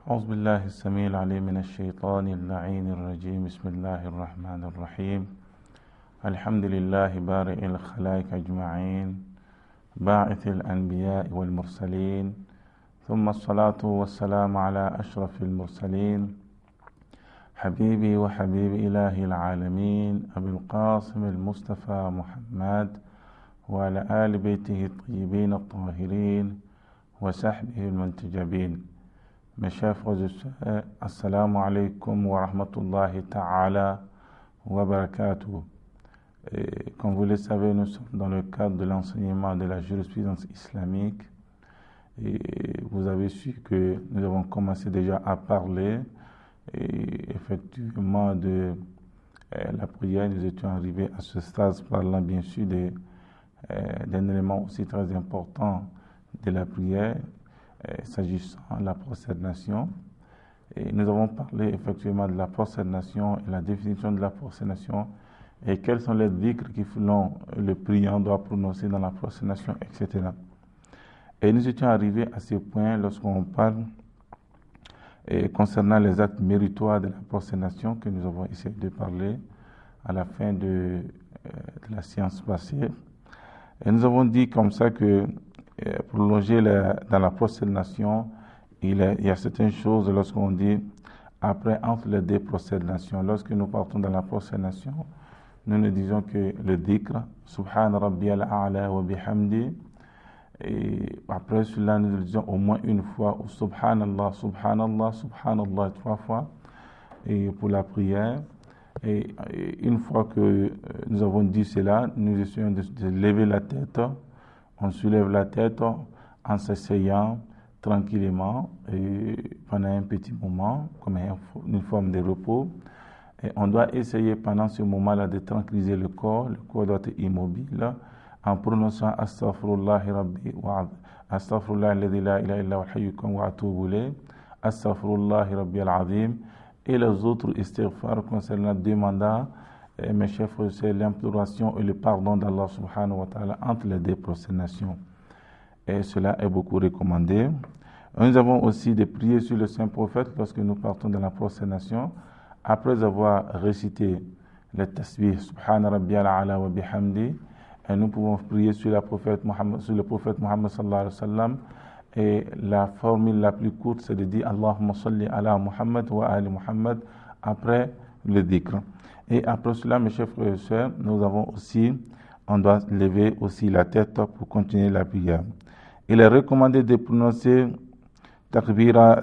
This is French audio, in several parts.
أعوذ بالله السميع العليم من الشيطان اللعين الرجيم بسم الله الرحمن الرحيم الحمد لله بارئ الخلائق أجمعين باعث الأنبياء والمرسلين ثم الصلاة والسلام على أشرف المرسلين حبيبي وحبيب إله العالمين أبي القاسم المصطفى محمد وعلى آل بيته الطيبين الطاهرين وصحبه المنتجبين. Mes chers frères et sœurs, assalamu alaikum wa rahmatullahi ta'ala wa barakatuh. Comme vous le savez, nous sommes dans le cadre de l'enseignement de la jurisprudence islamique. Et vous avez su que nous avons commencé déjà à parler effectivement de la prière. Nous étions arrivés à ce stade parlant bien sûr d'un élément aussi très important de la prière, s'agissant de la prosternation. Et nous avons parlé effectivement de la prosternation et la définition de la prosternation et quels sont les dhikrs que le priant doit prononcer dans la prosternation, etc. Et nous étions arrivés à ce point lorsqu'on parle concernant les actes méritoires de la prosternation que nous avons essayé de parler à la fin de la séance passée. Et nous avons dit comme ça que prolonger dans la prosternation, il y a certaines choses lorsqu'on dit après entre les deux prosternations. Lorsque nous partons dans la prosternation, nous ne disons que le dhikr Subhana Rabbiyal A'la wa bihamdi, et après cela nous le disons au moins une fois, ou Subhanallah, Subhanallah, Subhanallah 3 fois, et pour la prière. Et une fois que nous avons dit cela, nous essayons de lever la tête. On soulève la tête en s'asseyant tranquillement et pendant un petit moment, comme une forme de repos. Et on doit essayer pendant ce moment-là de tranquilliser le corps. Le corps doit être immobile en prononçant Astaghfirullahi Rabbi wa Astaghfirullahi alladhi la ilaha illa huwa al-hayyul wa atubu ilayh, Astaghfirullahi Rabbi al-azim, et les autres istighfar concernant demandant, mes chers frères, c'est l'imploration et le pardon d'Allah subhanahu wa ta'ala entre les deux prosternations. Et cela est beaucoup recommandé. Nous avons aussi de prier sur le Saint Prophète lorsque nous partons dans la prosternation. Après avoir récité le tasbih Subhana Rabbiyal A'la wa bihamdi, et nous pouvons prier sur le prophète Muhammad sallallahu alayhi wa sallam. Et la formule la plus courte, c'est de dire Allahumma salli ala Muhammad wa ali Muhammad après le dhikr. Et après cela, mes chers frères et sœurs, on doit lever aussi la tête pour continuer la prière. Il est recommandé de prononcer takbira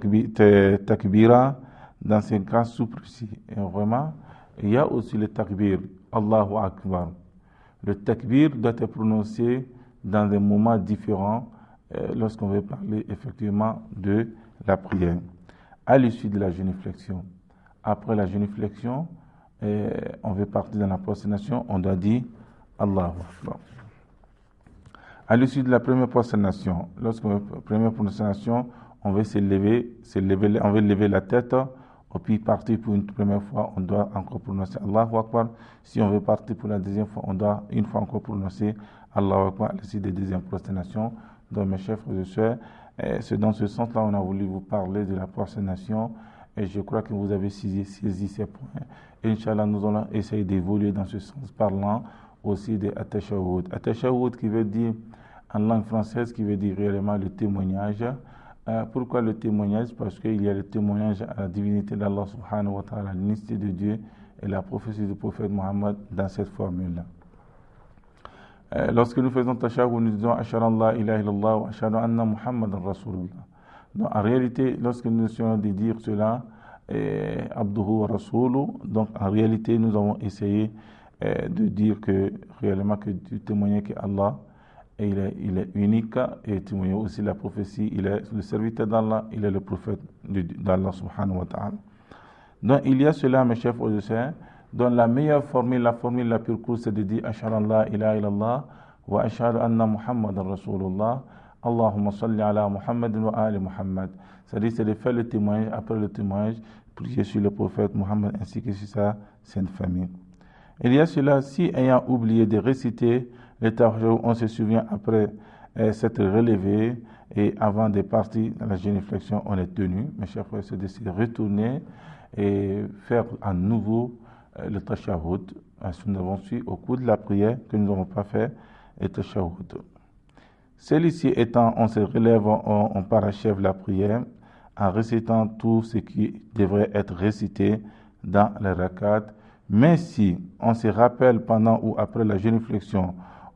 dans ces cas sous-précis. Et vraiment, il y a aussi le takbir, Allahu Akbar. Le takbir doit être prononcé dans des moments différents lorsqu'on veut parler effectivement de la prière. À l'issue de la génuflexion, après la génuflexion, on veut partir dans la prosternation, on doit dire Allahu Akbar. À l'issue de la première prosternation, première prosternation, on veut on veut lever la tête, et puis partir pour une première fois, on doit encore prononcer Allahu Akbar. Si on veut partir pour la deuxième fois, on doit une fois encore prononcer Allahu Akbar à l'issue des deuxièmes prosternations. Donc mes chers frères et sœurs, c'est dans ce sens-là on a voulu vous parler de la prosternation. Et je crois que vous avez saisi ces points. Et Inch'Allah, nous allons essayer d'évoluer dans ce sens, parlant aussi de At-Tashahhud. At-Tashahhud qui veut dire, en langue française, qui veut dire réellement le témoignage. Pourquoi le témoignage? Parce qu'il y a le témoignage à la divinité d'Allah subhanahu wa ta'ala, l'unicité de Dieu et la prophétie du prophète Mohammed dans cette formule-là. Lorsque nous faisons Tashahhud, nous disons Ashhadu an la ilaha illallah wa ashhadu anna Muhammadan Rasulullah. Donc, en réalité, lorsque nous essayons de dire cela, Abduhu wa Rasulu, donc en réalité, nous avons essayé de dire que réellement que témoigner que Allah, il est unique, et témoigner aussi la prophétie, il est le serviteur d'Allah, il est le prophète d'Allah subhanahu wa ta'ala. Donc il y a cela, mes chers frères et sœurs, dont la meilleure formule, la formule la plus courte, c'est de dire Ashhadu an la ilaha illallah wa ashhadu anna Muhammadan Rasulullah. Allahumma salli ala Muhammad wa ali Muhammad. C'est-à-dire, c'est de faire le témoignage, après le témoignage, prier sur le prophète Muhammad ainsi que sur sa sainte famille. Il y a cela, si ayant oublié de réciter le tashahhud, on se souvient après s'être relevé et avant de partir dans la génuflexion, on est tenu, mes chers frères, c'est de se retourner et faire à nouveau le tashahhud. Nous avons su au cours de la prière que nous n'avons pas fait le tashahhud. Celui-ci étant, on se relève, on parachève la prière en récitant tout ce qui devrait être récité dans la rakat. Mais si on se rappelle pendant ou après la génuflexion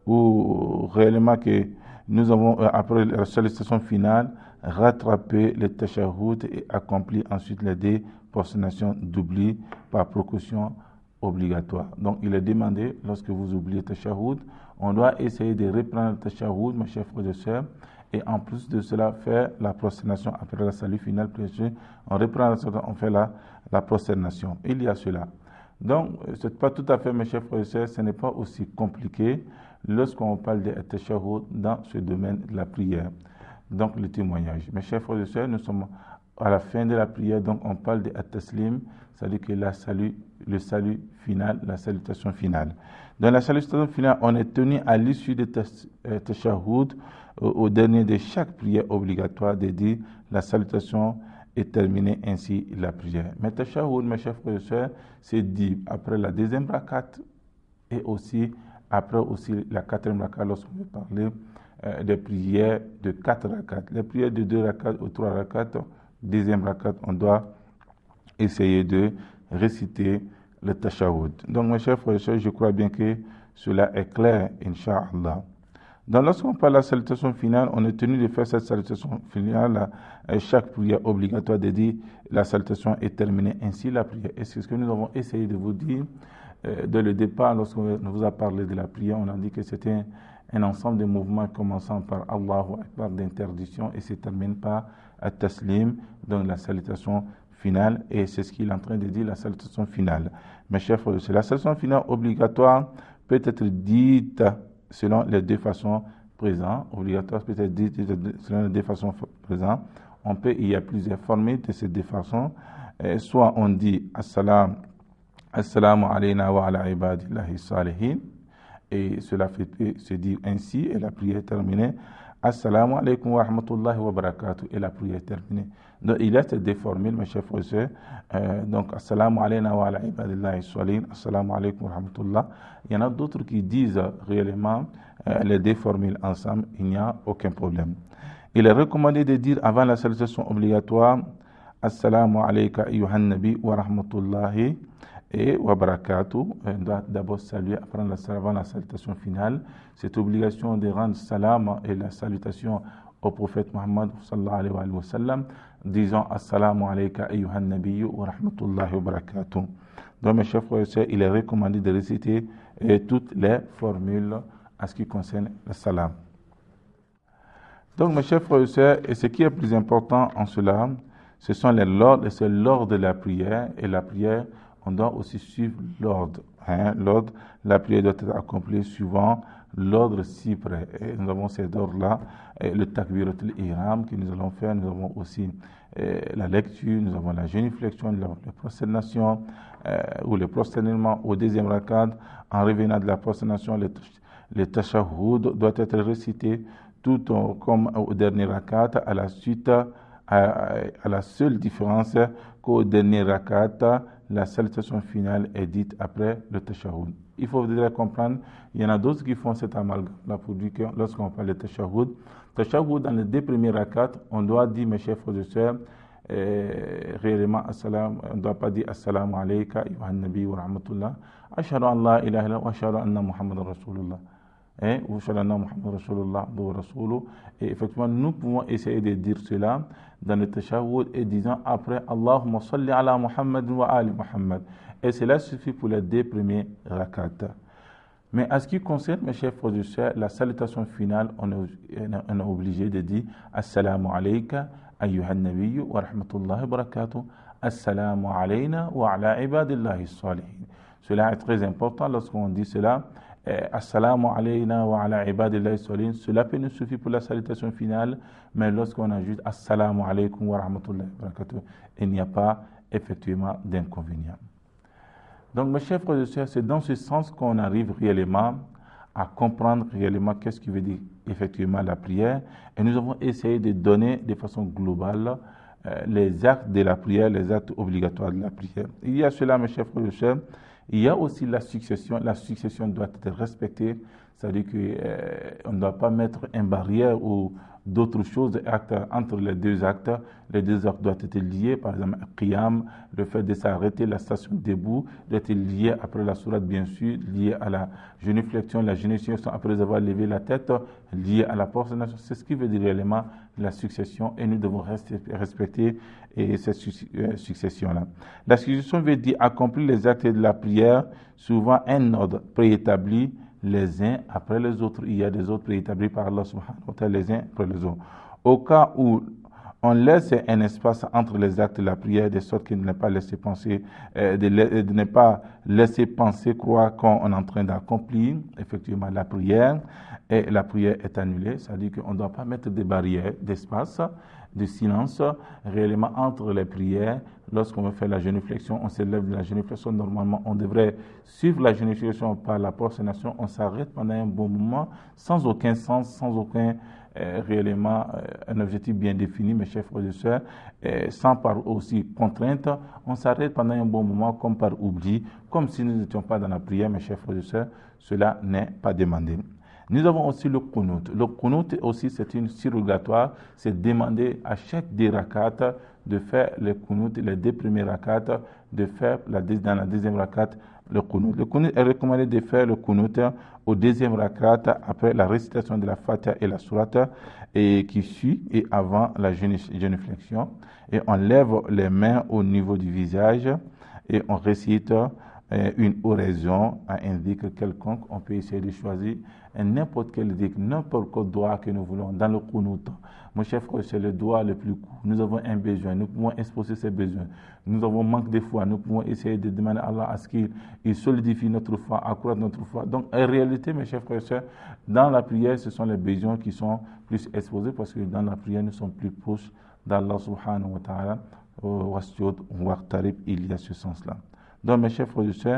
ou réellement que nous avons, après la salutation finale, rattrapé le tashahhud et accompli ensuite les deux prosternations d'oubli par précaution obligatoire. Donc, il est demandé, lorsque vous oubliez le tashahhud, on doit essayer de reprendre le tashahhud, mes chers frères et sœurs, et en plus de cela, faire la prosternation après la salut finale. On reprend on fait la prosternation. Il y a cela. Donc, ce n'est pas tout à fait, mes chers frères et sœurs, ce n'est pas aussi compliqué lorsqu'on parle de tashahhud dans ce domaine de la prière. Donc, le témoignage. Mes chers frères et sœurs, nous sommes à la fin de la prière, donc on parle de at-taslim, c'est-à-dire que le salut final, la salutation finale. Dans la salutation finale, on est tenu à l'issue de tashahhud, au dernier de chaque prière obligatoire, de dire la salutation est terminée, ainsi la prière. Mais tashahhud, mes chers frères et sœurs, c'est dit après la deuxième rakat et aussi après aussi la quatrième rakat, lorsqu'on veut parler des prières de 4 rakats. Les prières de 2 rakats ou 3 rakats, deuxième rakat, on doit essayer de réciter le tashahhud. Donc, mes chers frères et sœurs, je crois bien que cela est clair, Inch'Allah. Donc, lorsqu'on parle de la salutation finale, on est tenu de faire cette salutation finale à chaque prière obligatoire de dire la salutation est terminée, ainsi la prière. Et c'est ce que nous avons essayé de vous dire dès le départ, lorsqu'on vous a parlé de la prière, on a dit que c'était un ensemble de mouvements commençant par Allahu Akbar d'interdiction et se termine par At-Taslim, donc la salutation finale, et c'est ce qu'il est en train de dire, la salutation finale. Mes chers frères, la salutation finale obligatoire peut être dite selon les deux façons présentes. Obligatoire peut être dite selon les deux façons présentes. Il y a plusieurs formules de ces deux façons. Soit on dit Assalamu alayna wa ala ibadillahi salihin, et cela se dit ainsi, et la prière est terminée. Assalamu alaykum wa rahmatullahi wa barakatuh, et la prière est terminée. Donc, il y a ces deux formules, mes chers frères et sœurs. Donc, Assalamu alayna wa ala ibadillahi salihin, Assalamu alaykum wa rahmatullah. Il y en a d'autres qui disent réellement les deux formules ensemble, il n'y a aucun problème. Il est recommandé de dire avant la salutation obligatoire Assalamu alayka ayyuhan nabi wa rahmatullahi et wa barakatuh. On doit d'abord saluer avant la salutation finale. Cette obligation de rendre salam et la salutation au prophète Muhammad sallallahu alayhi wa sallam, disons Assalamu alayka ayyuhan nabi wa rahmatullahi wa barakatuh. Donc mes chers frères et sœurs, il est recommandé de réciter toutes les formules en ce qui concerne le salam. Donc mes chers frères et sœurs, et ce qui est plus important en cela, ce sont l'ordre, et c'est l'ordre de la prière, et la prière, on doit aussi suivre l'ordre. L'ordre, la prière doit être accomplie suivant l'ordre ci près. Et nous avons cet ordre-là, le takbirat al-ihram que nous allons faire, nous avons aussi la lecture, nous avons la génuflexion, la prosternation ou le prosternement au deuxième rakat. En revenant de la prosternation, le tashahhud doit être récité tout comme au dernier rakat, à la suite, à la seule différence qu'au dernier rakat, la salutation finale est dite après le tashahhud. Il faut déjà comprendre, il y en a d'autres qui font cet amalgame-là pour dire que lorsqu'on parle de tashahhud, dans les deux premiers rakats, on doit dire, mes chers frères et sœurs, réellement, on ne doit pas dire Assalamu alayka, ayyuhan nabi wa rahmatullah, ashhadu an la ilaha illallah wa ashhadu anna Muhammadan Rasulullah. Et effectivement, nous pouvons essayer de dire cela dans le tashahhud et disant après Allahumma salli ala Muhammad wa ali Muhammad. Et cela suffit pour les deux premiers rakats. Mais à ce qui concerne, mes chers frères et sœurs, la salutation finale, on est obligé de dire Assalamu alayka ayyuhan nabiyyu wa rahmatullahi wa barakatuh. Assalamu alayna wa ala ibadillahi salihin. Cela est très important lorsqu'on dit cela. Assalamu alayna wa ala ibadillahi salihin. Cela peut nous suffire pour la salutation finale, mais lorsqu'on ajoute Assalamu alaykum wa rahmatullahi wa barakatuh, il n'y a pas effectivement d'inconvénient. Donc, mes chers frères et sœurs, c'est dans ce sens qu'on arrive réellement à comprendre réellement qu'est-ce qui veut dire effectivement la prière et nous avons essayé de donner de façon globale les actes de la prière, les actes obligatoires de la prière. Il y a cela, mes chers frères et sœurs, il y a aussi la succession. La succession doit être respectée, c'est-à-dire qu'on ne doit pas mettre une barrière ou d'autres choses actes, entre les deux actes. Les deux actes doivent être liés, par exemple, qiyam, le fait de s'arrêter, la station debout, doit être lié après la sourate, bien sûr, lié à la génuflexion, la génuflexion après avoir levé la tête, lié à la prosternation. C'est ce qui veut dire réellement la succession et nous devons respecter cette succession-là. La succession veut dire accomplir les actes de la prière, souvent un ordre préétabli, les uns après les autres. Il y a des ordres préétablis par Allah subhanahu wa ta'ala, les uns après les autres. Au cas où on laisse un espace entre les actes de la prière, de sorte qu'il ne pas laisser penser, de ne pas laisser penser, croire qu'on est en train d'accomplir effectivement la prière, et la prière est annulée. C'est-à-dire qu'on ne doit pas mettre des barrières d'espace, de silence, réellement entre les prières. Lorsqu'on veut faire la génuflexion, on s'élève de la génuflexion. Normalement, on devrait suivre la génuflexion par la prosternation. On s'arrête pendant un bon moment, sans aucun sens, sans aucun réellement un objectif bien défini, mes chers frères et sœurs, sans par aussi contrainte. On s'arrête pendant un bon moment, comme par oubli, comme si nous n'étions pas dans la prière, mes chers frères et sœurs. Cela n'est pas demandé. Nous avons aussi le qunut. Le qunut aussi, c'est une surrogatoire. C'est demander à chaque des rakats de faire le qunut, les deux premiers rakats, de faire dans la deuxième rakat le qunut. Le qunut est recommandé de faire le qunut au deuxième rakat après la récitation de la Fatiha et la sourate et qui suit et avant la génuflexion. Et on lève les mains au niveau du visage et on récite une oraison à un dhikr quelconque. On peut essayer de choisir n'importe quel dhikr, n'importe quel doigt que nous voulons dans le qunut. Mon chef, c'est le doigt le plus court. Nous avons un besoin, nous pouvons exposer ces besoins. Nous avons manque de foi, nous pouvons essayer de demander à Allah à ce qu'il solidifie notre foi, accroître notre foi. Donc en réalité, mes chers frères et sœurs, dans la prière, ce sont les besoins qui sont plus exposés parce que dans la prière, nous sommes plus proches d'Allah subhanahu wa ta'ala. Wasjud waqtarib, il y a ce sens-là. Donc, mes chers frères et sœurs,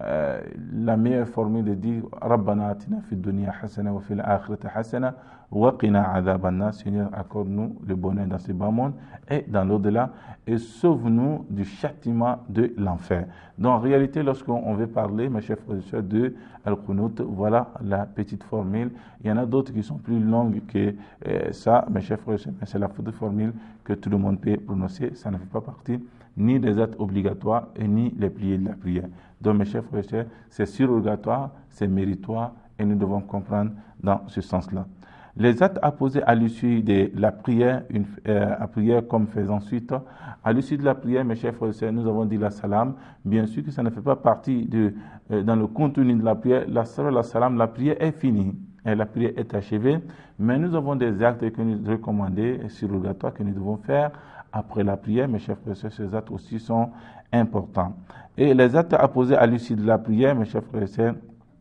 la meilleure formule de dire Rabbana atina fid dunya hasana wa fil akhirati hasana wa qina adhabanna. Seigneur, accorde-nous le bonheur dans ce bas monde et dans l'au-delà et sauve-nous du châtiment de l'enfer. Donc, en réalité, lorsqu'on veut parler, mes chers frères et sœurs, de Al-Qunut, voilà la petite formule. Il y en a d'autres qui sont plus longues que ça, mes chers frères et sœurs, mais c'est la formule que tout le monde peut prononcer. Ça ne fait pas partie ni des actes obligatoires et ni les prières de la prière. Donc, mes chers frères et sœurs, c'est surrogatoire, c'est méritoire et nous devons comprendre dans ce sens-là. Les actes à poser à l'issue de la prière, à prière comme faisant suite, à l'issue de la prière, mes chers frères et sœurs, nous avons dit la salam. Bien sûr que ça ne fait pas partie dans le contenu de la prière. La salam, la prière est finie. Et la prière est achevée, mais nous avons des actes que nous recommandons, surrogatoires, que nous devons faire après la prière. Mes chers frères et sœurs, ces actes aussi sont importants. Et les actes à poser à l'issue de la prière, mes chers frères et sœurs,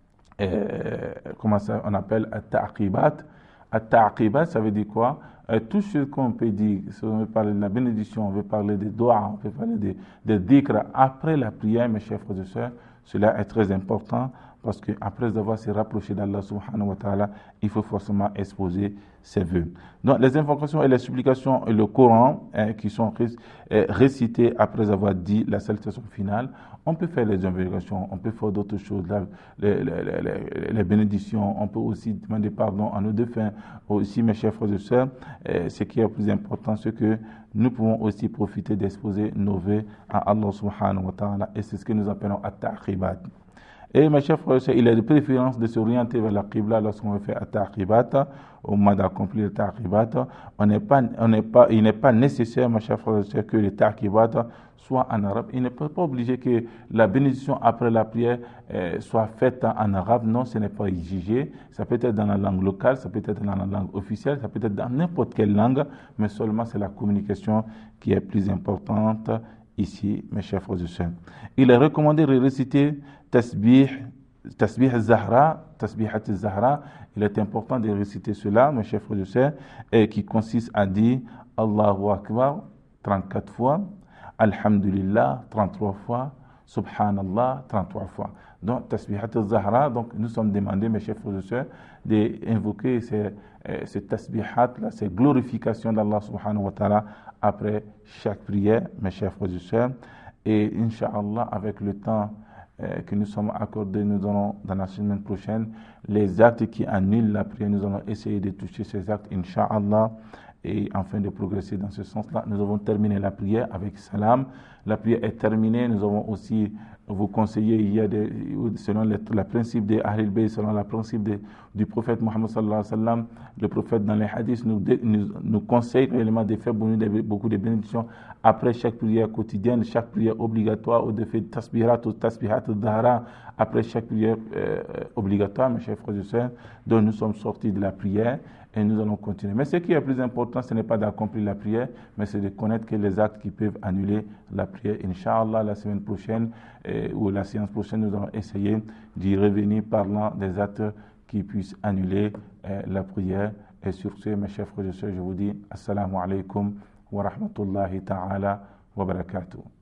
comment ça on appelle at-ta'qibat. At-ta'qibat, ça veut dire quoi? Tout ce qu'on peut dire, si on veut parler de la bénédiction, on veut parler des doigts, on peut parler des dhikr après la prière, mes chers frères et sœurs, cela est très important. Parce qu'après avoir se rapproché d'Allah subhanahu wa ta'ala, il faut forcément exposer ses vœux. Donc les invocations et les supplications et le Coran qui sont récités après avoir dit la salutation finale, on peut faire les invocations, on peut faire d'autres choses, les bénédictions, on peut aussi demander pardon à nos défunts. Aussi, mes chers frères et sœurs, ce qui est le plus important, c'est que nous pouvons aussi profiter d'exposer nos vœux à Allah subhanahu wa ta'ala et c'est ce que nous appelons at-ta'qibat. Et mes chers frères et sœurs, il est de préférence de s'orienter vers la Qibla lorsqu'on veut faire at-ta'qibat, au moment d'accomplir le ta'qibat. Il n'est pas nécessaire, mes chers frères et sœurs, que le ta'qibat soit en arabe. Il n'est pas obligé que la bénédiction après la prière soit faite en arabe. Non, ce n'est pas exigé. Ça peut être dans la langue locale, ça peut être dans la langue officielle, ça peut être dans n'importe quelle langue, mais seulement c'est la communication qui est plus importante ici, mes chers frères et sœurs. Il est recommandé de réciter Tasbih al-Zahra, il est important de réciter cela, mes chers frères et sœurs, qui consiste à dire Allahu Akbar 34 fois, Alhamdulillah 33 fois, Subhanallah 33 fois. Donc, Tasbihat al-Zahra, donc nous sommes demandés, mes chers frères et sœurs, d'invoquer ces tasbihat, ces glorifications d'Allah subhanahu wa ta'ala après chaque prière, mes chers frères et sœurs. Et Inch'Allah, avec le temps que nous sommes accordés, nous allons, dans la semaine prochaine, les actes qui annulent la prière, nous allons essayer de toucher ces actes, Inch'Allah. Et afin de progresser dans ce sens-là, nous avons terminé la prière avec salam. La prière est terminée. Nous avons aussi vous conseillé, il y a selon le principe des Ahlul Bayt, selon le principe du prophète Mohammed sallallahu alayhi wa sallam, le prophète dans les hadiths nous conseille réellement de faire beaucoup de bénédictions après chaque prière quotidienne, chaque prière obligatoire, ou de faire tasbihat ou tasbihat al-Zahra après chaque prière obligatoire, mes chers frères et sœurs. Donc nous sommes sortis de la prière. Et nous allons continuer. Mais ce qui est le plus important, ce n'est pas d'accomplir la prière, mais c'est de connaître que les actes qui peuvent annuler la prière. Inch'Allah, la semaine prochaine ou la séance prochaine, nous allons essayer d'y revenir parlant des actes qui puissent annuler la prière. Et sur ce, mes chers frères et sœurs, je vous dis Assalamu alaikum wa rahmatullahi ta'ala wa barakatuh.